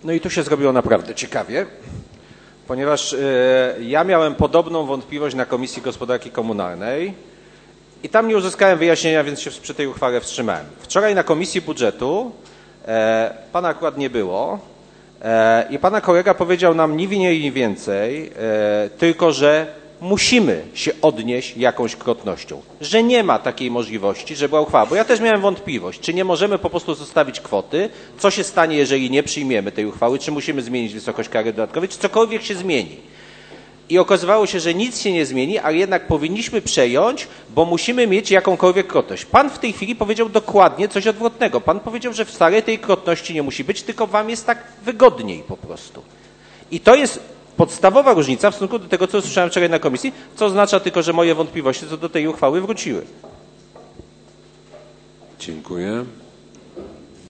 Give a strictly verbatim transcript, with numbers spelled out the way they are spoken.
No i tu się zrobiło naprawdę ciekawie, ponieważ y, ja miałem podobną wątpliwość na Komisji Gospodarki Komunalnej i tam nie uzyskałem wyjaśnienia, więc się przy tej uchwale wstrzymałem. Wczoraj na Komisji Budżetu e, pana akurat nie było e, i pana kolega powiedział nam ni mniej, ni więcej, e, tylko że musimy się odnieść jakąś krotnością, że nie ma takiej możliwości, że była uchwała, bo ja też miałem wątpliwość, czy nie możemy po prostu zostawić kwoty, co się stanie, jeżeli nie przyjmiemy tej uchwały, czy musimy zmienić wysokość kary dodatkowej, czy cokolwiek się zmieni. I okazywało się, że nic się nie zmieni, ale jednak powinniśmy przejąć, bo musimy mieć jakąkolwiek krotność. Pan w tej chwili powiedział dokładnie coś odwrotnego. Pan powiedział, że wcale tej krotności nie musi być, tylko wam jest tak wygodniej po prostu. I to jest podstawowa różnica w stosunku do tego, co usłyszałem wczoraj na komisji, co oznacza tylko, że moje wątpliwości co do tej uchwały wróciły. Dziękuję.